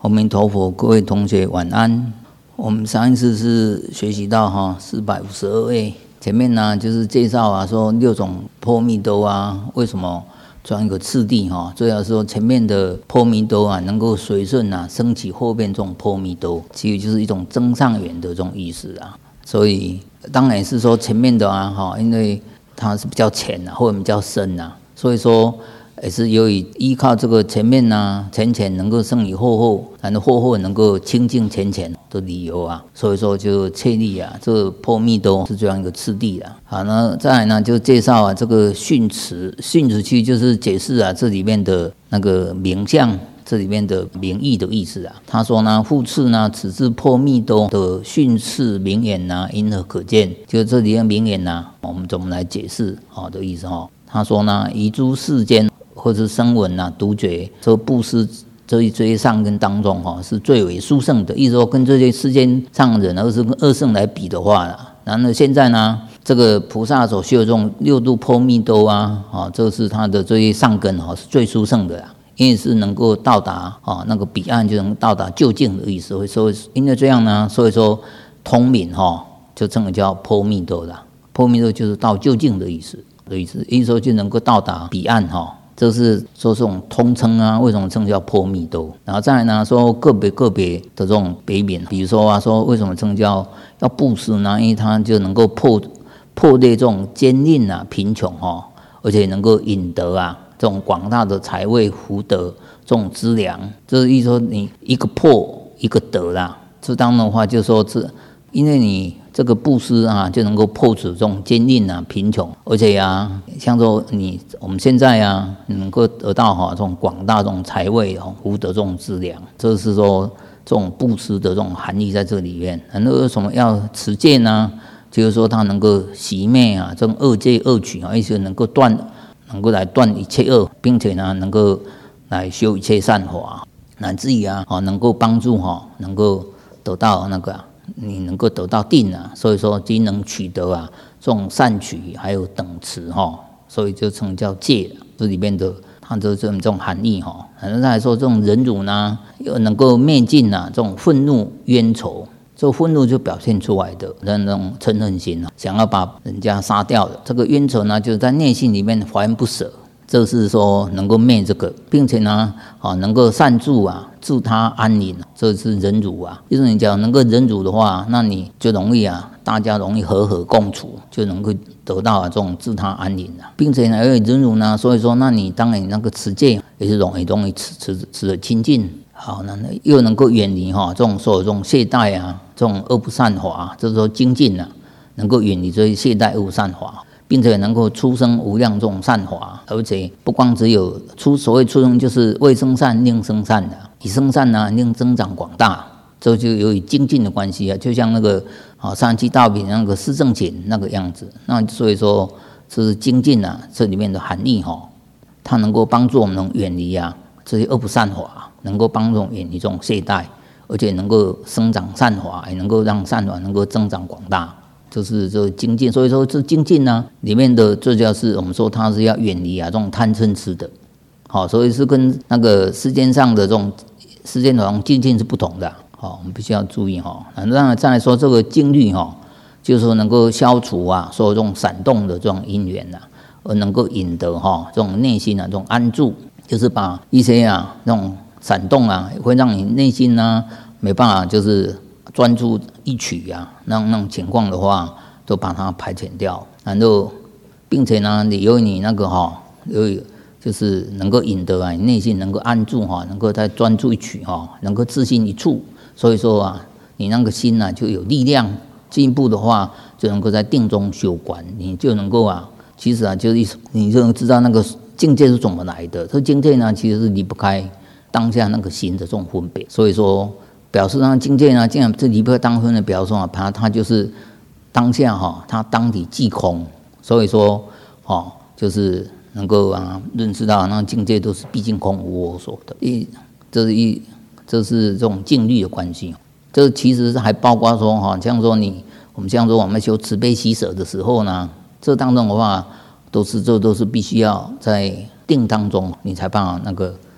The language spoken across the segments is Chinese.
阿弥陀佛，各位同学晚安。我们上一次是学习到452位，前面呢就是介绍说6种波密多为什么这样一个次第最好说前面的波密多能够随顺升起后面这种波密多，其实就是一种增上缘的这种意思所以当然是说前面的因为它是比较浅或者比较深所以说也是由于依靠这个前面浅能够胜于后，然后后能够清净浅的理由所以说就确立这个波密多是这样一个次第好，那再来呢就介绍这个训词区就是解释这里面的那个名相，这里面的名义的意思他说呢，复次呢，此次波密多的训次名言因何可见？就这里的名言我们怎么来解释的意思他说呢，于诸世间或者生闻独觉，这布施这些上根当中是最为殊胜的。意思说跟这些世间上人或是跟二圣来比的话然后现在呢，这个菩萨所修的这种6度波密多这是他的这些上根是最殊胜的因为是能够到达那个彼岸，就能到达究竟的意思。所以因为这样呢，所以说通敏就称为叫波密多波密多就是到究竟的意思。意思说就能够到达彼岸这是说这种通称为什么称叫波密多？然后再来呢，说个别的这种别名，比如说说为什么称叫要布施呢？因为它就能够破裂这种坚硬贫穷而且能够引得这种广大的财位福德这种资粮。这是意思说你一个破一个得这当的话就说是因为你这个布施就能够破除这种坚硬贫穷，而且像说我们现在能够得到这种广大这种财位福德这种资粮，这是说这种布施的这种含义在这里面。那为什么要持戒呢？就是说它能够熄灭这种恶戒恶取意思能够来断一切恶，并且呢能够来修一切善法，乃至于能够帮助能够得到那个你能够得到定所以说即能取得这种善取还有等持所以就称叫戒这里面的它就这种含义再来说这种忍辱呢，又能够灭尽这种愤怒冤仇。这愤怒就表现出来的那种嗔恨心想要把人家杀掉的。这个冤仇呢，就是在内心里面怀恨不舍，这是说能够灭这个，并且呢能够善助助他安宁，这是忍辱就是你讲能够忍辱的话，那你就容易大家容易和共处，就能够得到这种助他安宁并且呢因为忍辱呢，所以说那你当然那个持戒也是容易持得清净。好，那又能够远离这种所有这种懈怠这种恶不善法，就是说精进能够远离这些懈怠恶不善法，并且能够出生无量这种善法，而且不光只有所谓出生就是未生善令生善已生善令增长广大，这就由于精进的关系就像那个37道品那个四正勤那个样子。那所以说这是精进这里面的含义它能够帮助我们能远离这些恶不善法，能够帮助远离这种懈怠，而且能够生长善法，也能够让善法能够增长广大，就是这个精进。所以说这精进里面的这就是我们说它是要远离这种贪嗔痴的所以是跟那个世间上的这种世间的精进是不同的我们必须要注意那再来说这个静虑就是说能够消除所有这种闪动的这种因缘而能够引得这种内心这种安住，就是把一些那种闪动会让你内心没办法就是专注一曲那种情况的话，都把它排遣掉。然后并且呢你由于你那个就是能够引得你内心能够安住能够再专注一曲能够自心一处，所以说你那个心就有力量，进一步的话就能够在定中修观，你就能够其实就是你就能知道那个境界是怎么来的。这境界呢其实是离不开当下那个心的这种分别，所以说表示那境界既然这离不开当分的表示它就是当下它当体即空，所以说就是能够认识到那境界都是毕竟空无我所得。这是这种静虑的关系。这其实还包括说像说我们像说我们修慈悲喜舍的时候呢，这当中的话都是必须要在定当中你才办法那个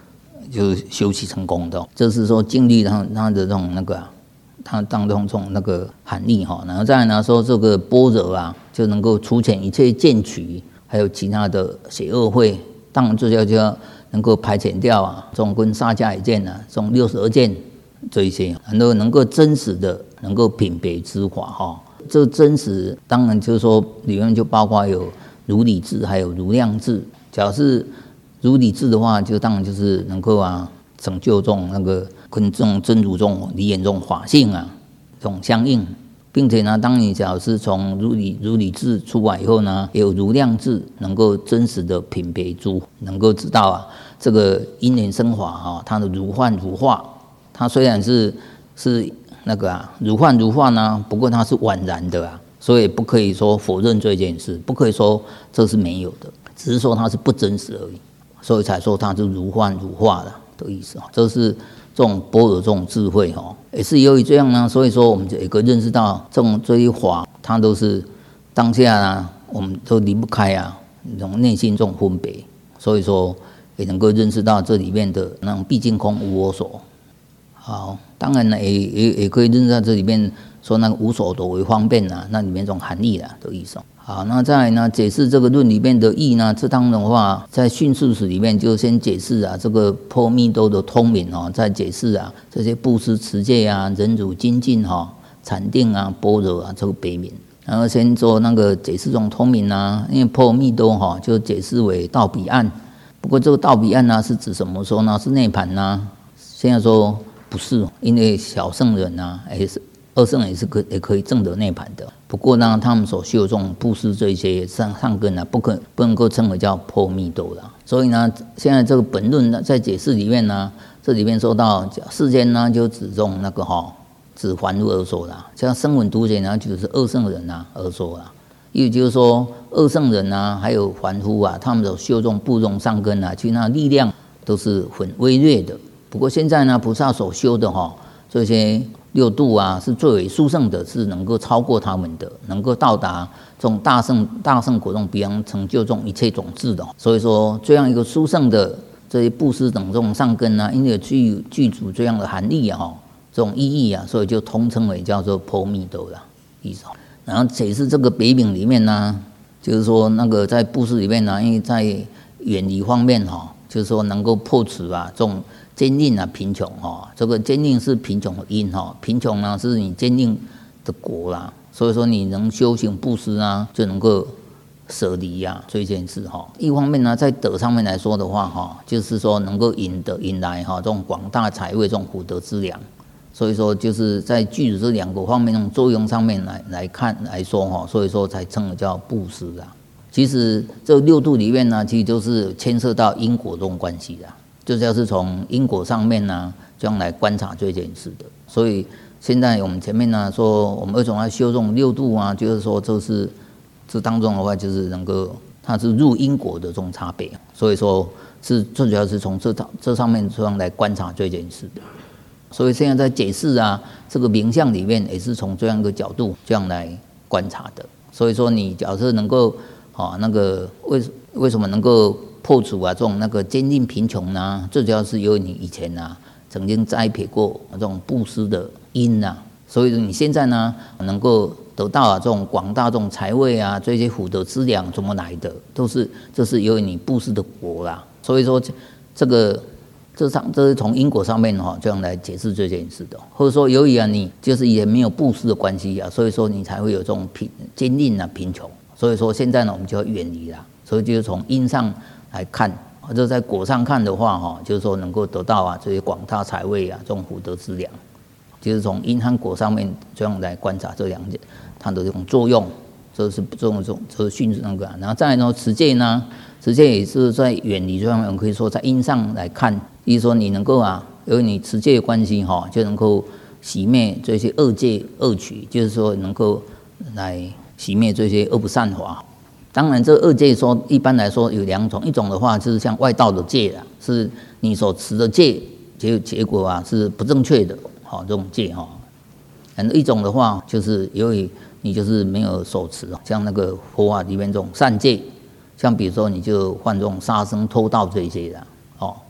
就是修习成功的。这是说经历它的这种那个它当中这种那个含义哈。然后再来呢说这个般若啊，就能够除遣一切见取，还有其他的邪恶慧，当然最就要能够排遣掉啊，这种跟萨迦一见啊，这种62见这一些，能够真实的能够品别之法哈。这真实当然就是说里面就包括有如理智，还有如量智。假如是如理智的话，就当然就是能够成就这种那个跟这种真如这种理眼这种法性啊这种相应，并且呢，当你假如是从如理智出来以后呢，也有如量智，能够真实的品别诸，能够知道这个因缘生法它的如幻如化，它虽然是那个如幻如化呢，不过它是宛然的所以不可以说否认这件事，不可以说这是没有的，只是说它是不真实而已，所以才说它是如幻如化的意思这是这种般若这种智慧也是由于这样呢，所以说我们就有个认识到这些法，它都是当下我们都离不开这种内心这种分别，所以说也能够认识到这里面的那种毕竟空无我所。好，当然呢也可以认识到这里面说那个无所多为方便那里面这种含义的意思。好，那再来呢解释这个论里面的义呢，这当然的话在训示史里面就先解释这个波密多的通明再解释这些布施持戒忍辱精进禅定般若这个别名，然后先做那个解释这种通明因为波密多就解释为到彼岸。不过这个到彼岸是指什么说呢？是内盘现在说不是，因为小圣人二圣人也可以证得内盘的。不过呢，他们所修这种布施这些上根不能够称为叫波密多啦。所以呢，现在这个本论在解释里面这里面说到世间就指这种那个指凡夫而说啦，像声闻独觉就是二圣人而说啦。也就是说，二圣人还有凡夫他们所修这种布种上根其实那力量都是很微劣的。不过现在菩萨所修的这些六度是最为殊胜的，是能够超过他们的，能够到达这种大圣果这种彼岸成就这种一切种智的。所以说这样一个殊胜的这些布施等这种上根因为具足这样的含义这种意义所以就通称为叫做波密多的意思。然后解释这个别名里面就是说那个在布施里面因为在远离方面就是说能够破除这种坚定贫穷这个坚定是贫穷的因贫穷是你坚定的果啦。所以说你能修行布施就能够舍离这件事一方面在德上面来说的话就是说能够引来这种广大财位这种福德资粮。所以说就是在具足这两个方面那种作用上面来看来说所以说才称为叫布施其实这六度里面其实都是牵涉到因果这种关系就是要是从因果上面这样来观察这件事的。所以现在我们前面说我们为什么要修这种六度就是说这当中的话就是能够它是入因果的这种差别。所以说是最主要是从这上面这样来观察这件事的。所以现在在解释这个名相里面也是从这样一个角度这样来观察的。所以说你假设能够那个为什么能够破除这种那个坚定贫穷最主要是由于你以前曾经栽培过这种布施的因所以你现在能够得到这种广大这种财位这些福德资粮怎么来的，这是由于你布施的果啦。所以说这是从因果上面这样来解释这件事的。或者说由于你就是也没有布施的关系所以说你才会有这种坚定贫穷。所以说现在我们就要远离所以就是从因上来看，或者在果上看的话就是说能够得到这些广大财位这种福德资粮，就是从因和果上面这样来观察这两件它的这种作用。这是训那个然后再来呢持戒持戒也是在远离这方面，我们可以说在因上来看，意思说你能够由于你持戒的关系就能够熄灭这些恶戒恶取，就是说能够来熄灭这些恶不善法。当然这恶戒说一般来说有两种，一种的话就是像外道的戒是你所持的戒结果是不正确的这种戒一种的话就是由于你就是没有手持像那个佛法里面这种善戒，像比如说你就犯这种杀生偷盗这些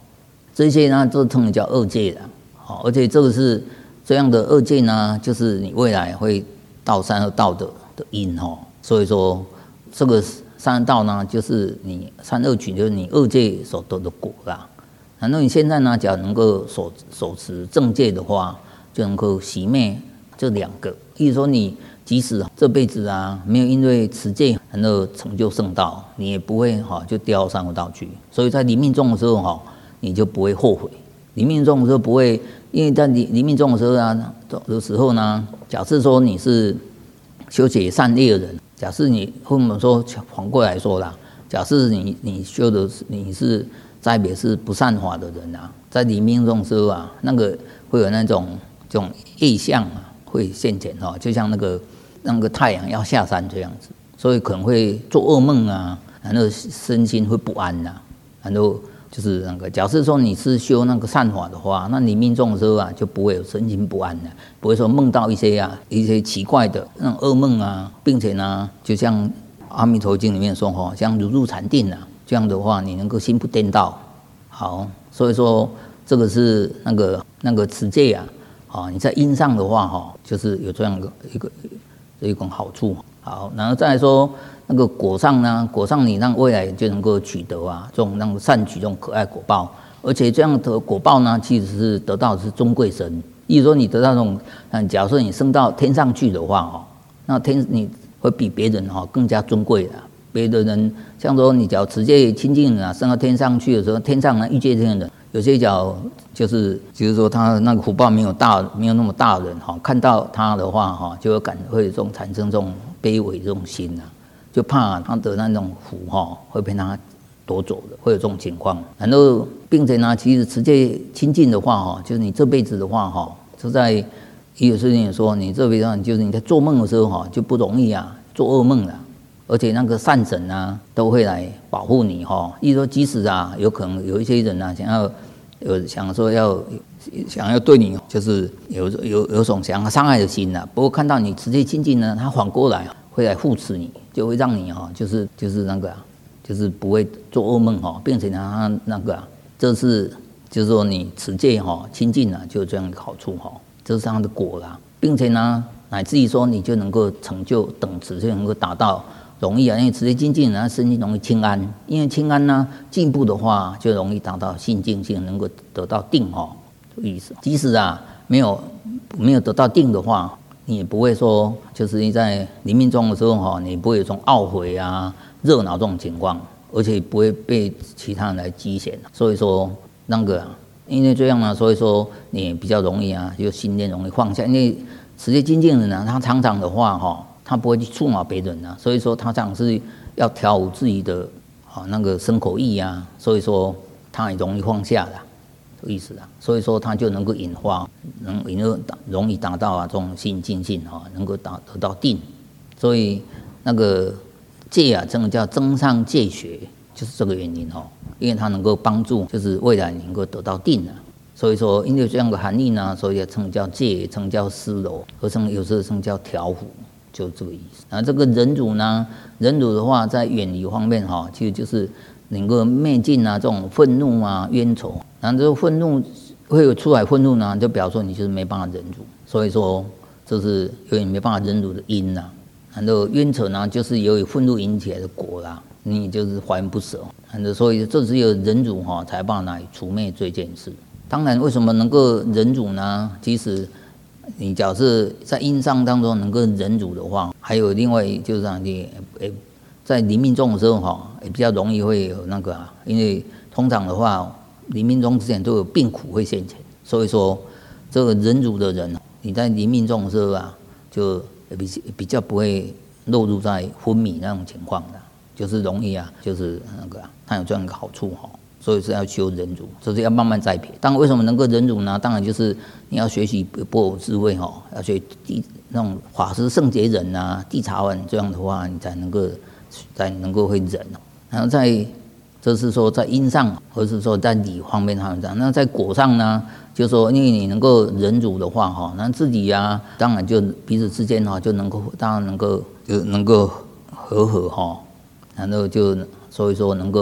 这些呢，这称为叫二界的。而且这个是这样的二界呢，就是你未来会到三恶道的因所以说这个三恶道呢，就是你三恶趣，就是你二界所得的果啦。然后你现在呢，假如能够手持正戒的话，就能够熄灭这两个。意思说，你即使这辈子啊没有因为持戒然后成就圣道，你也不会就掉到三恶道去。所以在临命终的时候你就不会后悔。临命终的时候不会，因为在临命终的时候呢，假设说你是修解善业的人，假设你或者说反过来说啦，假设你修的你是再别是不善法的人啊，在临命终的时候啊，那个会有这种业相会现前就像那个太阳要下山这样子，所以可能会做噩梦啊，然后身心会不安啊，然后就是假设说你是修那个善法的话，那你命中的时候啊，就不会有身心不安的，不会说梦到一些奇怪的那种噩梦啊，并且呢，就像《阿弥陀经》里面说像如入禅定啊，这样的话你能够心不颠倒。好，所以说这个是那个持戒你在因上的话就是有这样的一种好处。好，然后再来说那个果上呢，果上你让未来就能够取得这种让善取这种可爱果报，而且这样的果报呢，其实是得到的是尊贵身。意思说你得到这种，假设你升到天上去的话那你会比别人更加尊贵的。别的人像说你只要持戒清净人升到天上去的时候，天上欲界天人，有些就是说他那个福报没有那么大的人看到他的话就会产生这种卑微这种心就怕他的那种福会被他夺走的，会有这种情况。然后并且呢，其实持戒清净的话就是你这辈子的话就在也有事情说，你这辈子就是你在做梦的时候就不容易做噩梦了。而且那个善神都会来保护你意思说即使有可能有一些人想说想要对你就是有种想要伤害的心不过看到你持戒清净呢，他反过来会来护持你，就会让你就是就是不会做噩梦并且呢这是就是说你持戒清净就有这样的好处这是它的果啦，并且呢乃至于说你就能够成就等持，就能够达到容易因为持戒精进呢，身心容易清安，因为清安呢进步的话，就容易达到性净性，能够得到定这个意思。即使没有得到定的话，你也不会说就是你在临命终的时候你不会有这种懊悔热恼这种情况，而且不会被其他人来讥嫌。所以说因为这样呢，所以说你比较容易就心念容易放下，因为持戒精进的人他常常的话他不会去触恼别人所以说他常常是要调伏自己的那个身口意所以说他也容易放下这个意思所以说他就能够引发容易达到这种心净性能够得到定。所以那个戒真的叫增上戒学，就是这个原因因为它能够帮助就是未来能够得到定所以说因为这样的含义呢，所以称叫戒，称叫思柔，有时候称叫调伏，就这个意思。然后这个忍辱呢，忍辱的话在远离方面其实就是能够灭尽这种愤怒冤仇。然后这个愤怒会有出来愤怒呢，就表示说你就是没办法忍辱，所以说这是有点没办法忍辱的因然后冤仇呢，就是由于愤怒引起来的果你就是怀恨不舍。然后所以这只有忍辱才办法来除灭这件事。当然为什么能够忍辱呢？其实你假设在因上当中能够忍辱的话，还有另外就是你在临命终的时候也比较容易会有因为通常的话临命终之前都有病苦会现前，所以说这个忍辱的人你在临命终的时候就比较不会落入在昏迷那种情况就是容易就是它有这样一个好处所以是要修忍辱，就是要慢慢栽培。当然为什么能够忍辱呢？当然就是你要学习般若智慧要学那种法师圣洁忍地茶碗，这样的话你才能够会忍然后这是说在因上，或是说在理方面这样。那在果上呢，就是说因为你能够忍辱的话那自己当然就彼此之间就能够当然能够和然后就所以说能够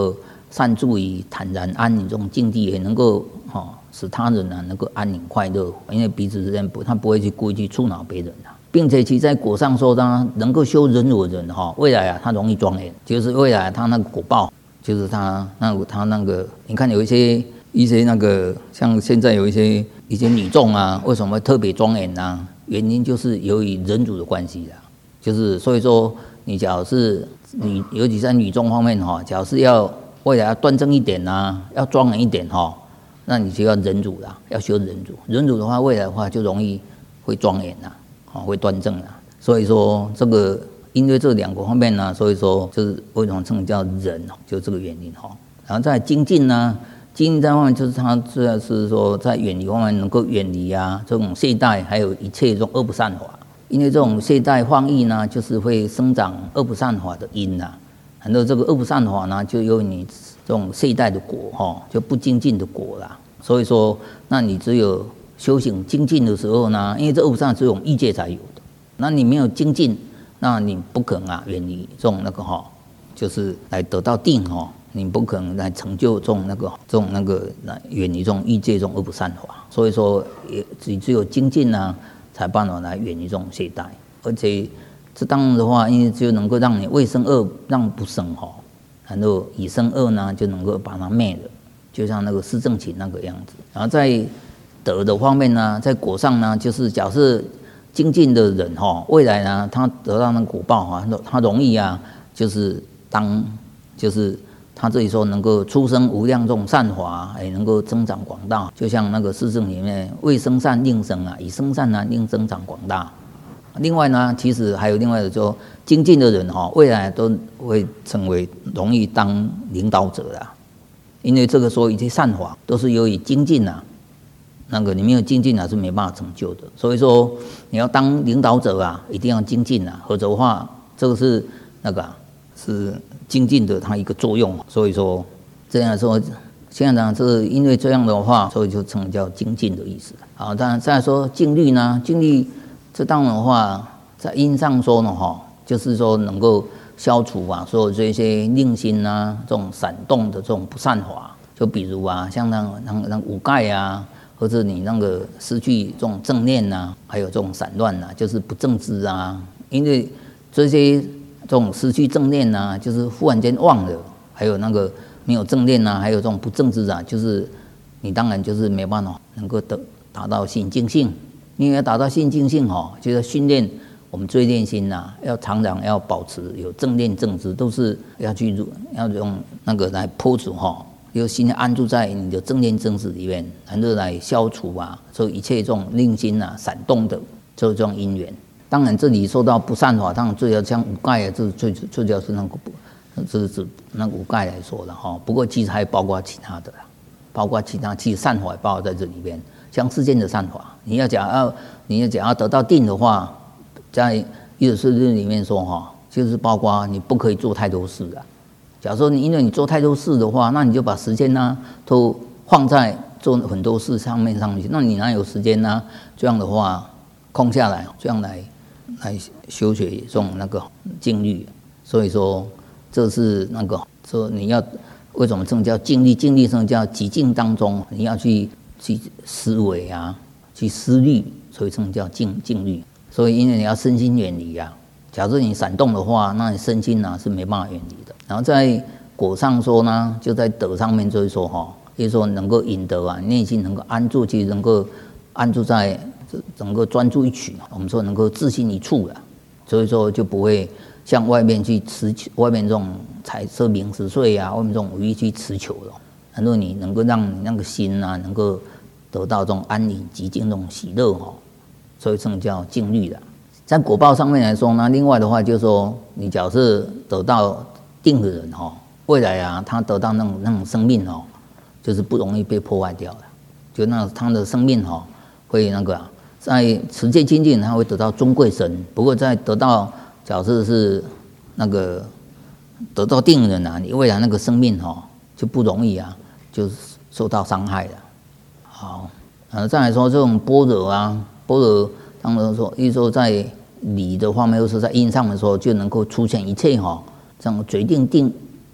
善住于坦然安宁这种境地，也能够使他人能够安宁快乐，因为彼此之间他不会去故意去触恼别人并且其在果上说他能够修忍辱的人未来他容易庄严，就是未来他那个果报，就是他那个，你看有一些那个像现在有一些女众为什么会特别庄严原因就是由于忍辱的关系就是所以说你假如是你尤其在女众方面假如是要未来要端正一点要庄严一点那你就要忍辱要修忍辱。忍辱的话，未来的话就容易会庄严会端正所以说这个因为这两个方面所以说就是为什么称叫忍就这个原因然后在精进精进这方面就是它主要是说在远离方面能够远离这种懈怠，还有一切这种恶不善法。因为这种懈怠放逸就是会生长恶不善法的因很多这个恶不善法就由你这种懈怠的果就不精进的果所以说那你只有修行精进的时候因为这恶不善只有我们欲界才有的，那你没有精进，那你不可能远离这种就是来得到定你不可能来成就这种来远离这种欲界这种恶不善法。所以说也只有精进才办法来远离这种懈怠。而且这当然的话，因为就能够让你未生恶让不生然后已生恶就能够把它灭了，就像那个四正勤那个样子。然后在德的方面在果上就是假设精进的人未来他得到那个果报他容易就是就是他这里说能够出生无量这种善法，也能够增长广大。就像那个四正里面未生善令生已生善令增长广大。另外其实还有另外的说精进的人未来都会成为容易当领导者因为这个说一切善法都是由于精进那个你没有精进是没办法成就的。所以说你要当领导者一定要精进否则的话这个是是精进的它一个作用。所以说这样说现在是因为这样的话，所以就称叫精进的意思。好，当然再来说净律净律这当然的话在因上说就是说能够消除所有这些令心这种闪动的这种不善法。就比如像那五盖或者你那个失去这种正念还有这种散乱就是不正知因为这些这种失去正念就是忽然间忘了，还有那个没有正念还有这种不正知就是你当然就是没办法能够达到心净性。因为要达到心净性就是训练我们追念心要常常要保持有正念正知，都是要用那个来破除就心安住在你的正念正知里面，然后来消除所有一切这种令心闪动的这种因缘。当然这里说到不善法，当然最要像五盖这最主要是这是指那个五盖来说的不过其实还包括其他的包括其他其实善法也包括在这里面。像世间的善法，你要讲要得到定的话，在一十四日里面说就是包括你不可以做太多事假如说因为你做太多事的话，那你就把时间都放在做很多事上去，那你哪有时间这样的话空下来，这样来修学这种静虑。所以说这是说你要为什么这种叫静虑？静虑这种叫寂静当中你要去思维去思虑，所以这种叫静虑。所以因为你要身心远离假设你闪动的话，那你身心是没办法远离的。然后在果上说就在德上面就是说就是说能够引得内心能够安住，其实能够安住在整个专注一取，我们说能够自心一处所以说就不会向外面去外面这种财色名食睡外面这种无意去持求了。然后你能够让你那个心能够得到这种安宁寂静这种喜乐所以这种叫静虑的。在果报上面来说另外的话就是说你假设得到定的人未来他得到那种生命就是不容易被破坏掉的，就他的生命会在持戒精进他会得到尊贵身。不过在得到假设是得到定的人你未来那个生命就不容易就受到伤害了。好，再来说这种般若般若当然说一说在理的方面，或是在因上面说就能够出现一切这样决定定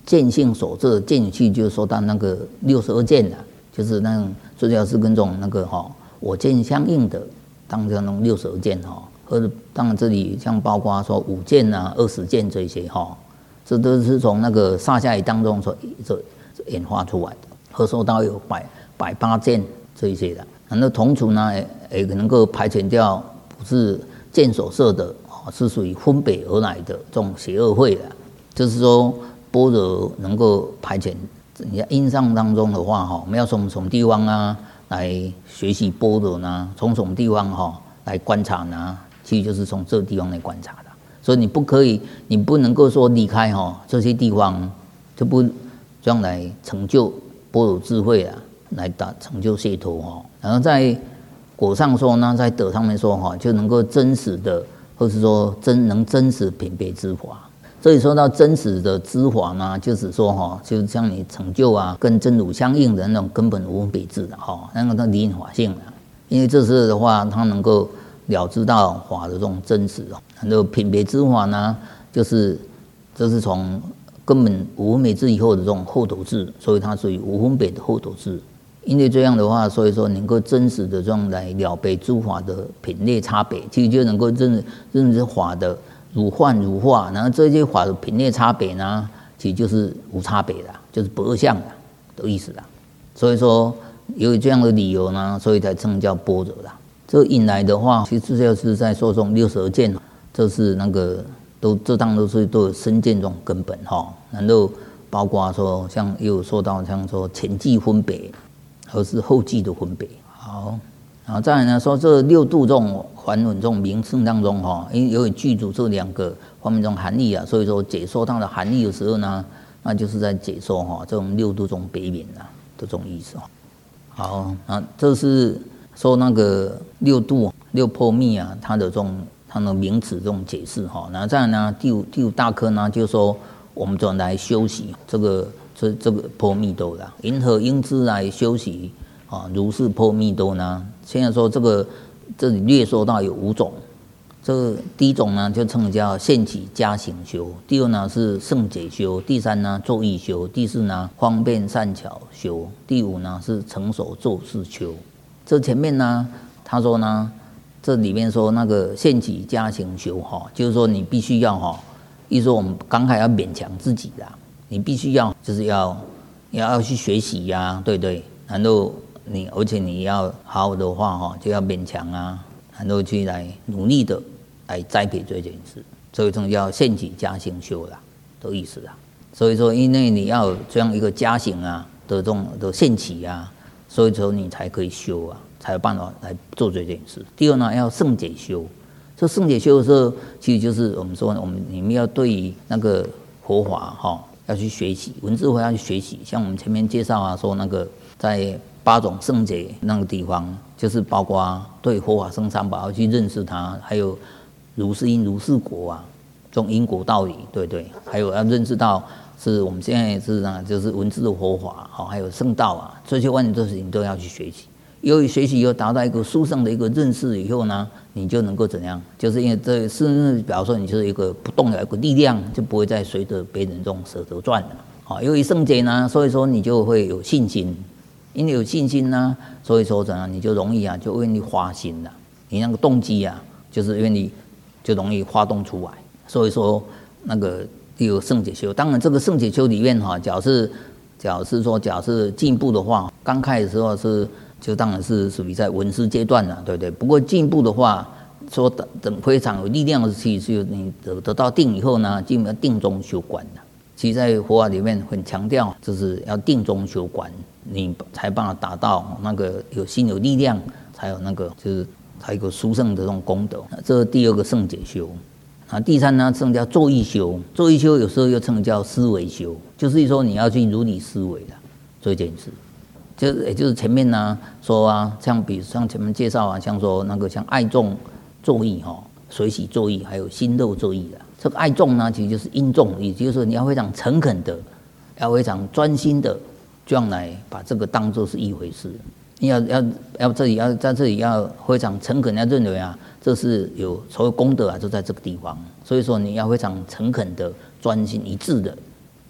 见性所摄，见去就说到那个62见了，就是那种最主要是跟这种那个我见相应的，当成那种62见或者当然这里像包括说5见啊、20见这些这都是从那个萨迦语当中所演化出来的。和说到有108见这一些的，那同处呢也能够排遣掉不是见所摄的是属于分别而来的这种邪恶慧的。就是说般若能够排遣你在因上当中的话我们要从什么地方啊来学习般若呢？从什么地方来观察呢？其实就是从这个地方来观察的。所以你不能够说离开这些地方，就不这样来成就般若智慧来成就解脱然后在果上说呢，在德上面说就能够真实的，或是说能真实品别之法。这里说到真实的知法呢，就是说就像你成就跟真如相应的那种根本无分别智的那个离因法性的。因为这时的话，它能够了知到法的这种真实然后品别之法呢，这是从根本无分别智以后的这种后头智，所以它属于无分别的后头智。因为这样的话，所以说能够真实的这种来了别诸法的品类差别，其实就能够认识法的如幻如化，然后这些法的品类差别呢，其实就是无差别的，就是不二相的意思啦。所以说由于这样的理由呢，所以才称叫般若啦。这引来的话，其实就是在说这种62见，这是那个这当都有身见这种根本然后包括说像又说到像说前际分别，而是后际的分别。好，然后再来呢说这6度这种梵文这种名称当中因为由于具足这2个方面这种含义所以说解说它的含义的时候呢，那就是在解说这种6度这种别名的这种意思好，这是说那个6度6波密它的名词这种解释然后再来呢第五大科呢，就是说我们怎么来修习这个波密多啦，因何因之来修习如是波密多呢？现在说这里略说到有5种，这第一种呢就称叫现起加行修，第二呢是胜解修，第三呢作意修，第四呢方便善巧修，第五呢是成熟做事修。这前面呢他说呢，这里面说那个现起加行修就是说你必须要意思说我们刚开始要勉强自己啦，你必须要就是要去学习对不对？然后而且你要好好的话就要勉强然后去来努力的来栽培这件事，所以这叫现起加行修啦的意思啦。所以说因为你要有这样一个加行的这种的现起所以说你才可以修才有办法来做这件事。第二呢要胜解修，这胜解修的时候其实就是我们说你们要对于那个佛法要去学习，文字会要去学习。像我们前面介绍说那个在8种胜解那个地方，就是包括对佛法僧三宝要去认识它，还有如是因如是果这种因果道理，对不对？还有要认识到是我们现在是就是文字的佛法还有圣道这些万年的事情都要去学习。由于学习以后达到一个殊胜的一个认识以后呢，你就能够怎样？就是因为这是表示说你就是一个不动的一个力量，就不会再随着别人这种舌头转了由于胜解呢，所以说你就会有信心，因为有信心呢，所以说怎样你就容易就愿意花心了，你那个动机就是愿意就容易发动出来。所以说那个有胜解修，当然这个胜解修里面假设进步的话，刚开始的时候就当然是属于在文思阶段了，对不对？不过进步的话，说等非常有力量的气，是你得到定以后呢，进入定中修观了。其实，在佛法里面很强调，就是要定中修观，你才办法达到那个有心有力量，才有那个就是才有个殊胜的这种功德。这是第2个胜解修。第3呢，称叫作意修，作意修有时候又称叫思维修，就是说你要去如理思维的做一件事。也就是前面呢说像前面介绍像说那个像爱众作意随喜作意，还有心漏作意这个爱众呢，其实就是因众，也就是说你要非常诚恳的，要非常专心的，这样来把这个当作是一回事。要在这里要非常诚恳，要认为这是有所有功德就在这个地方。所以说你要非常诚恳的、专心一致的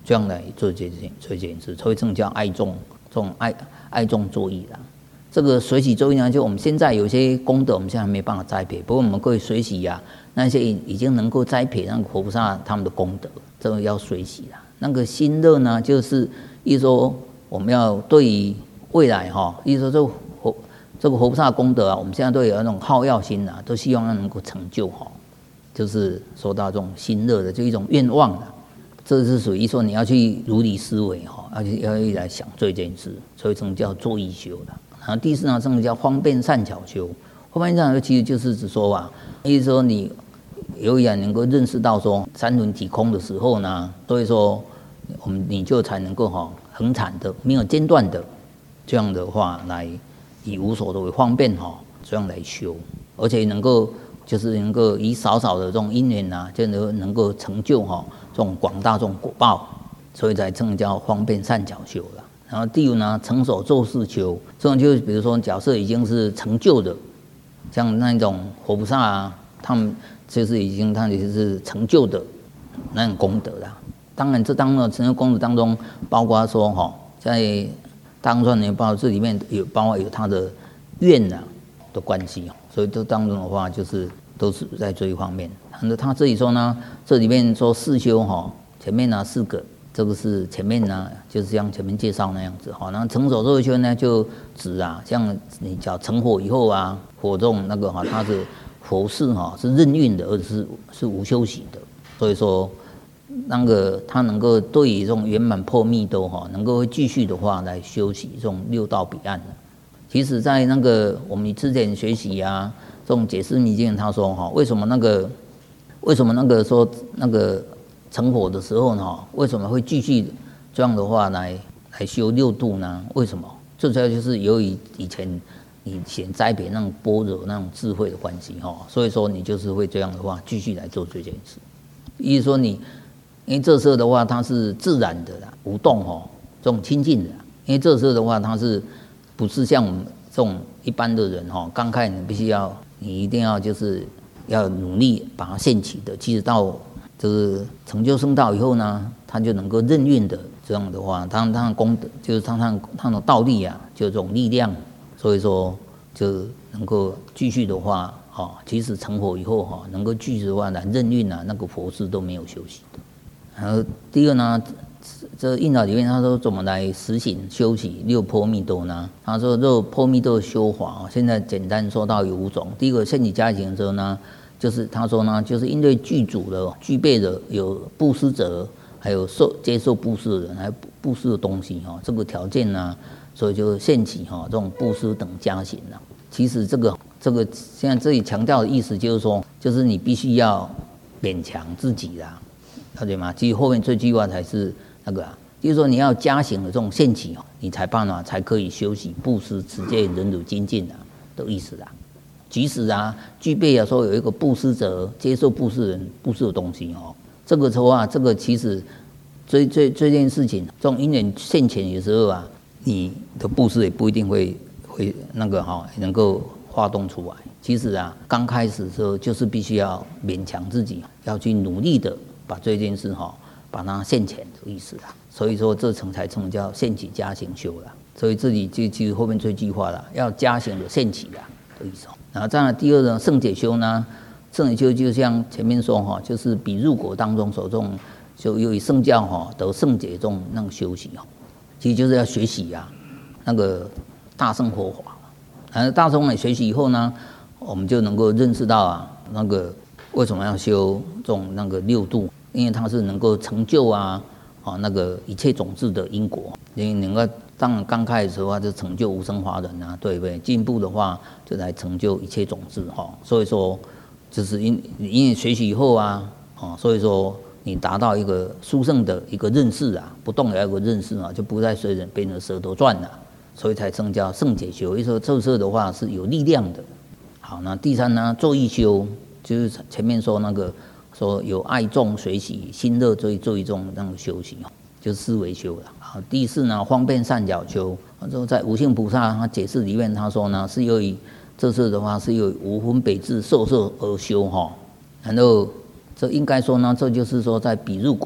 这样来做这件事，所以这叫爱众，这种爱众作义啦。这个随喜作义呢，就我们现在有些功德，我们现在还没办法栽培，不过我们可以随喜啊，那些已经能够栽培那个活菩萨他们的功德，这个要随喜啦。那个心乐呢，就是意思说我们要对于未来意思说这个活菩萨功德啊，我们现在都有那种好要心啊，都希望它能够成就就是说到这种心乐的，就一种愿望啦。这是属于说你要去如理思维要来想这件事，所以这种叫作意修的。然后第四呢，这种叫方便善巧修。方便善巧修其实就是指说意思说你有眼能够认识到说三轮体空的时候呢，所以说你就才能够恒产的没有间断的这样的话来以无所得为方便这样来修，而且能够以少少的这种因缘就能够成就这种广大这种果报，所以才称叫方便善巧修了。然后第五呢，成所作事修，这种就是比如说假设已经是成就的，像那种活菩萨他们就是他就是成就的那种功德啦。当然这当中成就功德当中，包括说在当中呢，包括这里面包括有他的愿的关系，所以这当中的话就是都是在这一方面。那他这里说呢，这里面说四修前面4个。这个是前面呢，就是像前面介绍那样子那成所作修呢，就指像你讲成火以后火中那个它是佛事是任运的，而是无休息的。所以说那个它能够对于这种圆满破密都能够继续的话来修习这种六道彼岸。其实在那个我们之前学习这种解释密经，他说为什么那个说那个成火的时候呢，为什么会继续这样的话来修六度呢？为什么？最主要就是由于以前栽培那种般若那种智慧的关系所以说你就是会这样的话继续来做这件事。意思说因为这时候的话它是自然的啦，无动这种清净的。因为这时候的话它是不是像我们这种一般的人刚开始你一定要就是要努力把它现起的，其实到就是成就圣道以后呢，他就能够任运的这样的话，他的功德就是他的道力就有这种力量，所以说就能够继续的话即使成佛以后能够继续的话来任运那个佛事都没有休息的。然后第二呢，这印导里面他说怎么来实行修习六波密多呢？他说这波密多修法现在简单说到有5种。第一个现起加行的时候呢，就是他说呢，就是因为具备的有布施者，还有接受布施的人，还有布施的东西这个条件呢，所以就现起这种布施等加行了。其实这个现在这里强调的意思就是说，就是你必须要勉强自己啦，了解吗？其实后面这句话才是那个就是说你要加行的这种现起你才办法才可以修习布施、持戒、忍辱、精进的意思啦。即使具备说有一个布施者接受布施人布施的东西这个的话，这个其实这件事情，这种因缘现前的时候你的布施也不一定会那个能够发动出来。其实刚开始的时候就是必须要勉强自己，要去努力的把这件事把它现前的意思啦。所以说这才称叫现起加行修啦。所以这里就其实后面这句话啦，要加行的现起的意思。然后再来第二呢，圣解修呢，圣解修就像前面说就是比入果当中所这种就由于圣教得圣解这种那种修习其实就是要学习那个大乘佛法。然后大乘法学习以后呢，我们就能够认识到那个为什么要修这种那个六度，因为它是能够成就那个一切种子的因果。因为能够当然刚开始的时候就成就无生法忍对不对？进步的话就来成就一切种子所以说就是因为学习以后所以说你达到一个殊胜的一个认识不动的一个认识就不再随人别人的舌头转了，所以才称叫圣解修。意思说这时候的话是有力量的。好，那第三呢，作意修，就是前面说那个说有爱众随喜心乐作意这种那个修行就是思维修了。好，第四呢，方便善巧修。在无性菩萨他解释里面他说呢，是由于这次的话是由于无分别智受摄而修然后这应该说呢，这就是说在比入果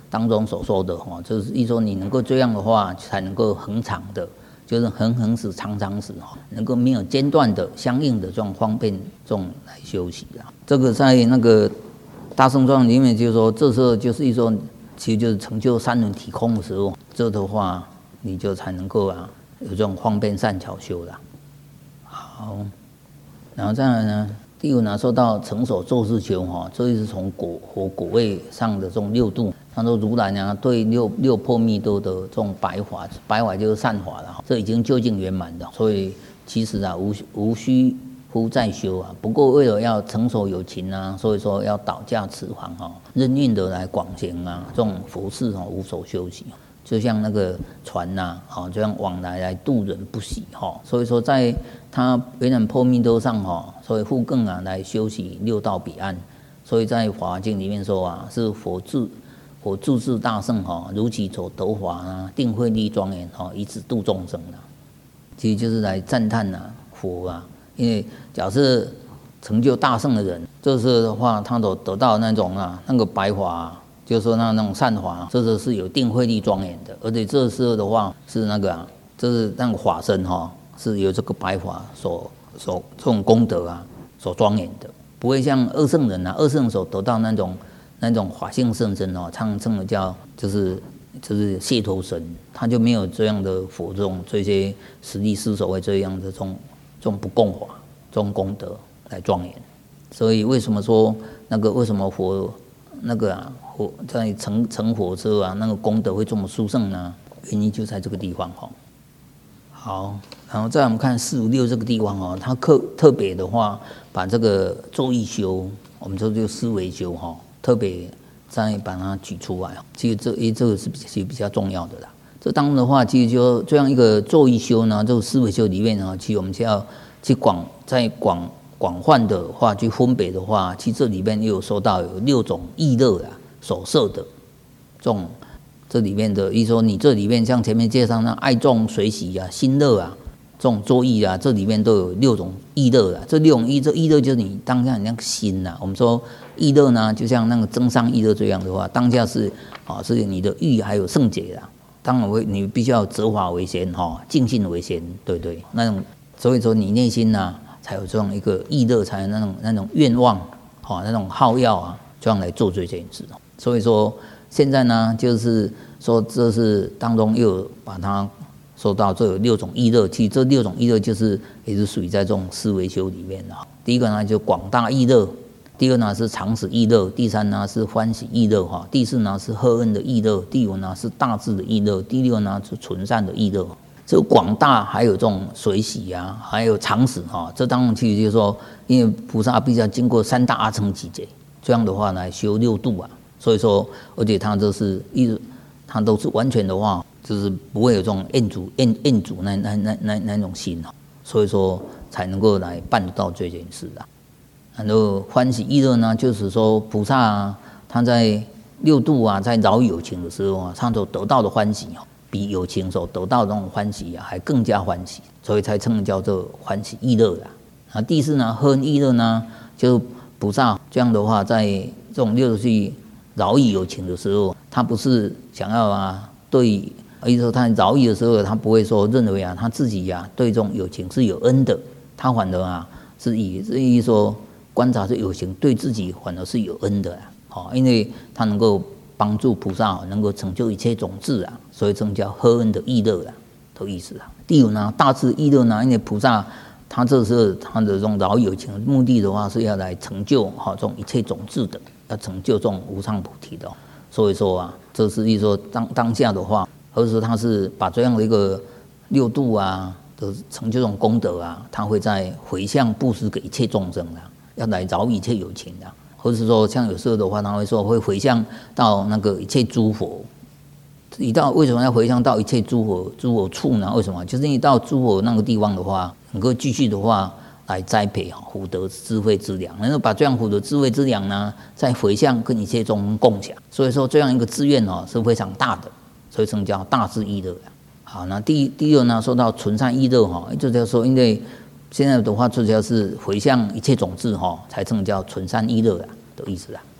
当中所说的哈，就是意思说你能够这样的话，才能够恒长的，就是恒时长时哈，能够没有间断的相应的这种方便这种来休息啊。这个在那个大乘传里面就是说，这时候就是说，其实就是成就三轮体空的时候，这的话你就才能够有这种方便善巧修啦。好，然后再来呢，第五呢，说到成所作事修哈，这是从果位上的这种六度。他说如来呢对六波密多的这种白法就是善法了，这已经究竟圆满的，所以其实无需乎再修啊。不过为了要成所有情啊，所以说要倒驾持方任运的来广行这种佛事无所休息。就像那个船就像往来渡人不息所以说在他圆满波密多上所以复更来修习六道彼岸。所以在《法华经》里面说是佛住智大圣如其所得法定慧力庄严以此度众生其实就是来赞叹佛因为假设成就大圣的人，这时候的话他所得到那种那个白法就是说那种善法，这时候是有定慧力庄严的，而且这时候的话是那个就是那个法身是有这个白法所这种功德所庄严的，不会像二圣人二圣所得到那种法性圣身常称的叫就是解脱身，他就没有这样的佛这些实力师所谓这样的这种不共法这种功德来庄严。所以为什么说为什么佛佛在成佛之后那个功德会这么殊胜呢？原因就在这个地方好，然后再我们看456这个地方它特别的话把这个作意修，我们说就思维修特别再把它举出来。其实这个是比较重要的啦。这当中的话，其实就这样一个作意修呢，这个思维修里面其实我们就要去广泛的话去分别的话，其实这里面又有说到有6种意乐所摄的这里面的意思说，你这里面像前面介绍那爱众随喜心乐这种作意这里面都有6种意乐这6种意乐就是你当下你那个心我们说意乐呢，就像那个增上意乐这样的话，当下是你的欲还有圣解当然你必须要择法为先净信为先，对不对？那种所以说你内心才有这样一个意乐，才有那种愿望那种好要这样来做这件事。所以说现在呢，就是说这是当中又有把它说到这有6种意乐，其实这6种意乐也是属于在这种思维修里面第一个呢就广大意乐，第二呢是常识意乐，第三呢是欢喜意乐第四呢是贺恩的意乐，第五呢是大智的意乐，第六呢是纯善的意乐。这个广大还有这种随喜还有常识这当中其实就是说，因为菩萨必须要经过3大阿僧祇劫，这样的话来修6度所以说而且它都是完全的话就是不会有这种厌足那种心所以说才能够来办得到这件事然后欢喜意乐呢，就是说菩萨他在6度在饶有情的时候他所得到的欢喜比有情所得到的那种欢喜还更加欢喜，所以才称叫做欢喜意乐第四呢，贺恩意乐呢，就菩萨这样的话，在这种6度去饶益有情的时候，他不是想要对，意思说他饶益的时候，他不会说认为他自己对这种有情是有恩的，他反而是以说观察这有情对自己反而是有恩的因为他能够帮助菩萨能够成就一切种智所以称叫贺恩的意乐的意思第五呢，大智意乐呢，因为菩萨他这是他的这种饶有情的目的的话，是要来成就这种一切种智的，要成就这种无上菩提的所以说这是意思说当下的话，或者说他是把这样的一个6度的成就这种功德他会在回向布施给一切众生要来饶一切有情或者是说像有时候的话，他会说会回向到那个一切诸佛。为什么要回向到一切诸佛处呢？为什么？就是因为到诸佛那个地方的话，能够继续的话来栽培福德智慧之粮，能够把这样福德智慧之粮呢，再回向跟一切众生共享。所以说这样一个志愿是非常大的，所以称叫大智意乐。好，那第二呢，说到纯善意乐就叫说，因为现在的话，主要是回向一切种智才称叫纯善意乐的意思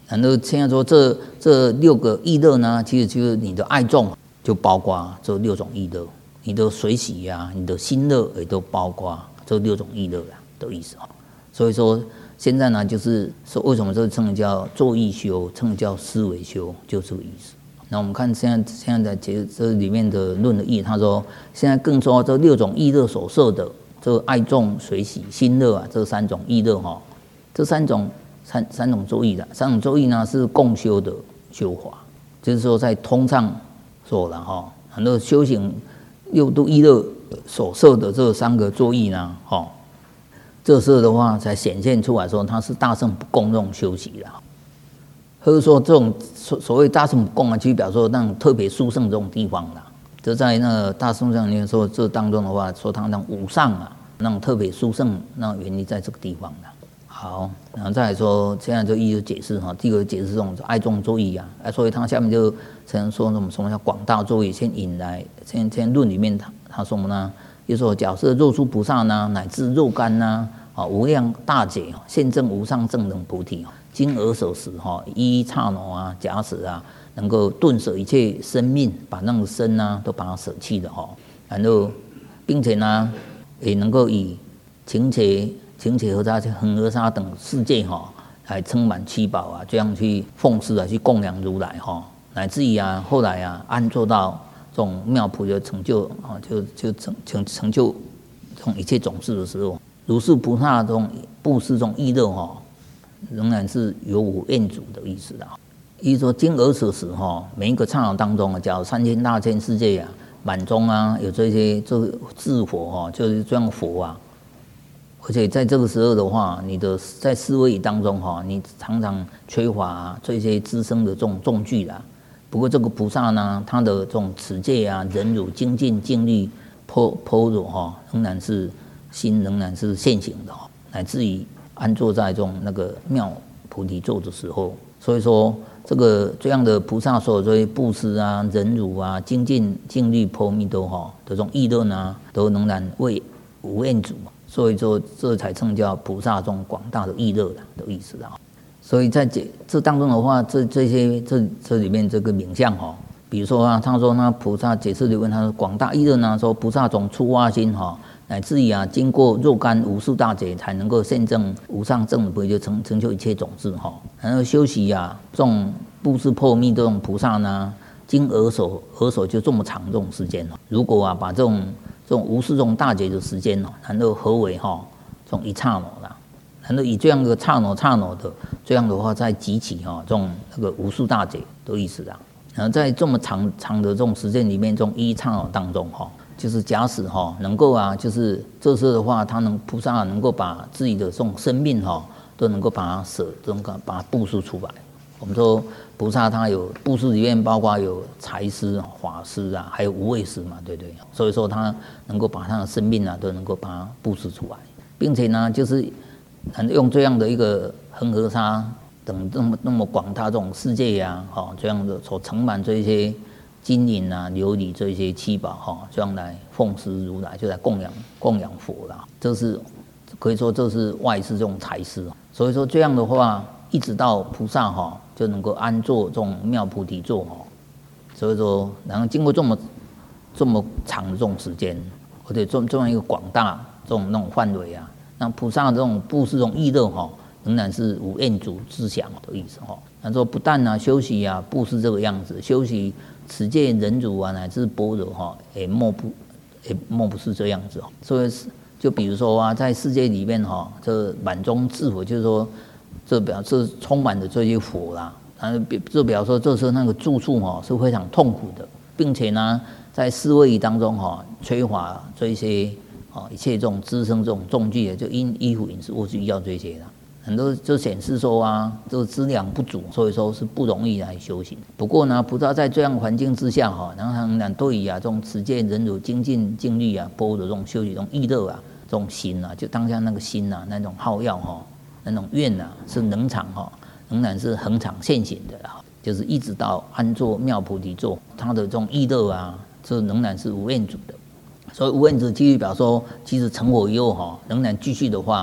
然后现在说这6个意乐呢，其实就是你的爱众就包括这6种意乐，你的随喜啊，你的心乐也都包括这6种意乐的意思。所以说现在呢，就是说为什么这个称叫作意修，称叫思维修，就这个意思。那我们看现在这里面的论的意，他说现在更说这6种意乐所摄的这个爱众、随喜、心乐啊，这3种意乐这三种作意的3种作意呢是共修的修法，就是说在通上说了很多修行6度意乐所摄的这3个作意呢这时候的话才显现出来说它是大乘不共这种修习的。或者说这种所谓大乘不共啊，其实表示说那种特别殊胜这种地方啦，就在那个大乘上里面说这当中的话，说它那种无上啊，那种特别殊胜，那种原因在这个地方啦。好，然后再来说，现在就一一解释第一个解释这种爱众作意啊，所以他下面就曾说什么叫广大作意，先引来先论里面他说什么呢？就是说假设若诸菩萨呢，乃至若干呢，无量大解现证无上正等菩提，今而所时一刹那啊，假使啊，能够顿舍一切生命，把那个身啊都把它舍弃的然后并且呢，也能够以情且和恒河沙等世界来撑满七宝啊，这样去奉事啊，去供养如来乃至于啊后来啊安坐到这种妙普的成就就成就这种一切种事的时候，如是菩萨这种布施这种意乐仍然是有无厌足的意思的。意思说今而此时每一个刹那当中假如3000大千世界啊满中啊有这些智佛就是这样佛啊。而且在这个时候的话，你的在思维当中你常常缺乏这些资生的这种重具啦。不过这个菩萨呢，他的这种持戒啊、忍辱、精进、静虑、般若仍然是心仍然是现行的乃至于安坐在这种那个妙菩提座的时候。所以说这样的菩萨所有这些布施啊、忍辱啊、精进、静虑、波密多的这种意乐呢，都仍然为无厌足。所以说，这才称叫菩萨中广大的意乐的意思啊。所以在这当中的话，这里面这个名相比如说他说那菩萨解释里面，他说广大意乐呢，说菩萨从初发心乃至于经过若干无数大劫，才能够现证无上正不就成就一切种子然后修习这种布施破密这种菩萨呢，经而手就这么长这种时间如果把这种无数种大劫的时间然后合为这种一刹那啦，然后以这样的刹那的这样的话，再集起这种那个无数大劫的意思啦。然后在这么长的这种时间里面，这种一刹那当中就是假使能够就是这时候的话，菩萨能够把自己的这种生命都能够把它把它布施出来。我们说菩萨他有布施里面包括有财施、法施还有无畏施嘛，对不对？所以说他能够把他的生命都能够把它布施出来，并且呢，就是用这样的一个恒河沙等那么广大这种世界这样的所盛满这些金银琉璃这些七宝这样来奉施如来，就来供养佛啦。这是可以说这是外施这种财施。所以说这样的话，一直到菩萨就能够安坐这种妙菩提座所以说然后经过这么长的这种时间，而且这样一个广大那种范围那菩萨这种布施这种意乐仍然是无厌足之想的意思他说不但修习布施这个样子，修习持戒忍辱乃至般若也莫不是这样子所以就比如说在世界里面这满中智佛，就是说这表示充满了这些佛啦，这表示说这时候那个住处是非常痛苦的，并且呢，在思维当中缺乏这些一切这种滋生这种重具就因衣服饮食卧具要这些啦，很多就显示说这个资粮不足，所以说是不容易来修行。不过呢，菩萨在这样的环境之下然后对于这种持戒忍辱精进静虑般若这种修习这种意乐这种心就当下那个心那种好要那种愿是能常仍然是恒常现行的就是一直到安坐妙菩提座，他的这种意乐这仍然是无厌足的。所以无厌足继续表说，即使成佛以后仍然继续的话，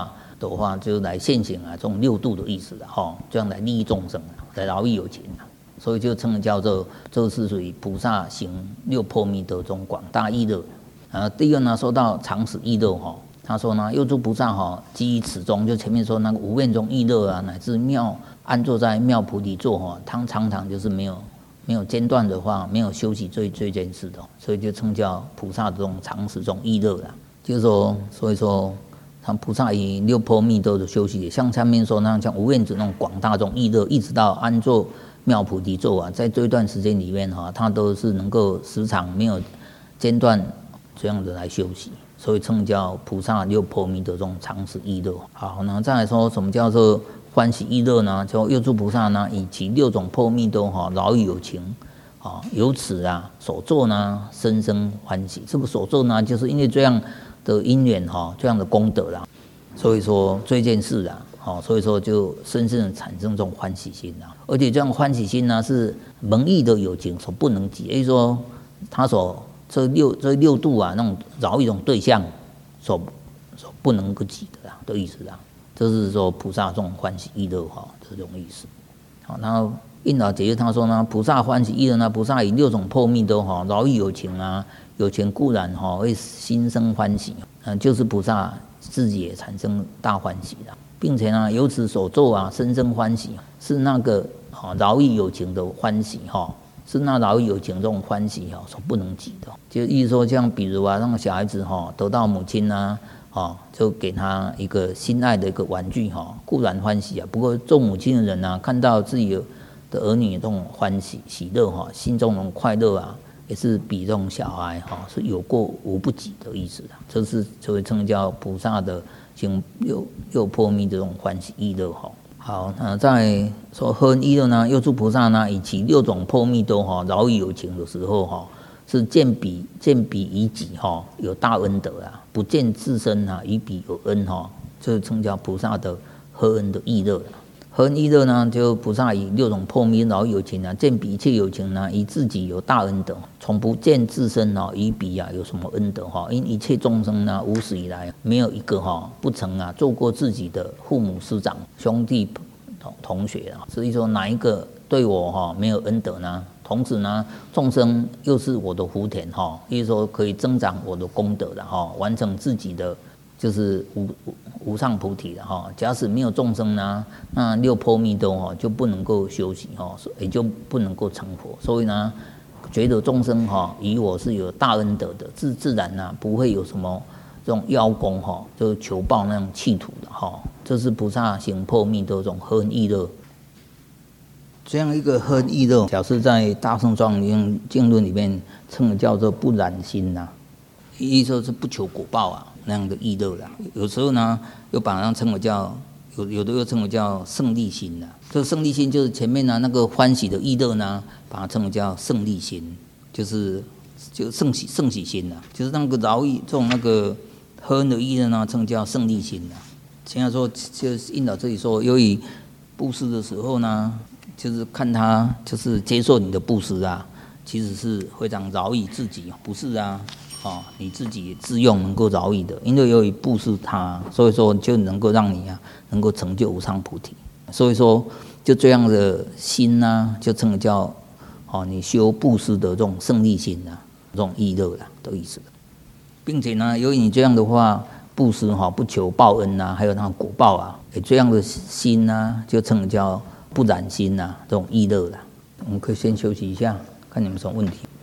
的话，就来现行啊，这种六度的意思的哈，这样来利益众生，来饶益有情啊，所以就称叫做这是属于菩萨行六波密德中广大意乐。第二呢，说到常使意乐哈，他说呢，右诸菩萨哈，基于此中，就前面说那个无愿中意乐啊，乃至安坐在妙菩提座哈，他常常就是没有间断的话，没有休息这件事的，所以就称叫菩萨这种常使中意乐啦。就是说，所以说，他菩萨以六波密德的休息，像上面说那样，像无愿子那种广大这种意乐，一直到安坐妙菩提座啊，在这一段时间里面哈，他都是能够时常没有间断这样子来休息，所以称叫菩萨六波密德这种常使意乐。好，那再来说什么叫做欢喜意乐呢？就右诸菩萨呢，以其六种波密德哈，饶益有情。由此啊，所作呢，深生欢喜。这个所作呢，就是因为这样的因缘哈，这样的功德啦，所以说这件事啊，所以说就深深的产生这种欢喜心啊。而且这样欢喜心呢，是蒙益的有情所不能及，也就是说，他这六度啊，那种饶益一种对象所不能够及的意思啊。这是说菩萨这种欢喜意乐哈，这种意思。好，然后印导解释他说呢，菩萨欢喜意乐呢，菩萨以六种波密德哈，饶益有情啊，有情固然哈会心生欢喜，就是菩萨自己也产生大欢喜的，并且呢，由此所作啊，深生欢喜，是那个饶益有情的欢喜哈，是那饶益有情这种欢喜哈所不能及的。就意思说，像比如啊，让小孩子哈得到母亲啊。就给他一个心爱的一个玩具哈，固然欢喜啊。不过做母亲的人啊，看到自己的儿女这种欢喜喜乐哈，心中的快乐啊，也是比这种小孩哈是有过无不及的意思的。这是就会称叫菩萨的行六波密这种欢喜意乐哈。好，那在说和恩意乐呢，右诸菩萨呢，以其六种波密都哈饶益有情的时候哈。是见彼以己哈，有大恩德啊；不见自身啊，以彼有恩哈，这称叫菩萨的和恩的意乐。和恩意乐呢，就菩萨以六种波密饶益有情啊，见彼一切有情呢，以自己有大恩德，从不见自身啊，以彼啊有什么恩德哈？因一切众生呢，无始以来没有一个不曾啊做过自己的父母师长兄弟同学啊，所以说哪一个对我没有恩德呢？同时呢，众生又是我的福田哈，也就是说可以增长我的功德的哈，完成自己的就是无上菩提的哈。假使没有众生呢，那六波密多就不能够修习哈，也就不能够成佛。所以呢，觉得众生以我是有大恩德的，自然呢不会有什么这种邀功就求报那种企图的哈。这是菩萨行波密多这种和恩意乐。这样一个和恩意乐，表示在《大乘庄严经论》里面称的叫做不染心呐，意思是不求果报啊那样的意乐啦。有时候呢，又把它称为叫有的又称为叫胜利心呐。这个胜利心就是前面呢那个欢喜的意乐呢，把它称为叫胜利心，就胜喜心呐，就是那个饶益这种那个和恩的意乐呢，称叫胜利心呐。现在说就是印导这里说，由于布施的时候呢。就是看他就是接受你的布施啊，其实是非常饶益自己，不是啊，你自己自用能够饶益的，因为由于布施他，所以说就能够让你能够成就无上菩提。所以说就这样的心呢，就称为叫你修布施的这种胜利心啊，这种意乐啦的意思。并且呢，由于你这样的话布施不求报恩啊，还有那种果报啊，这样的心呢，就称为叫不染心呐，这种意乐啦。我们可以先休息一下，看你们什么问题。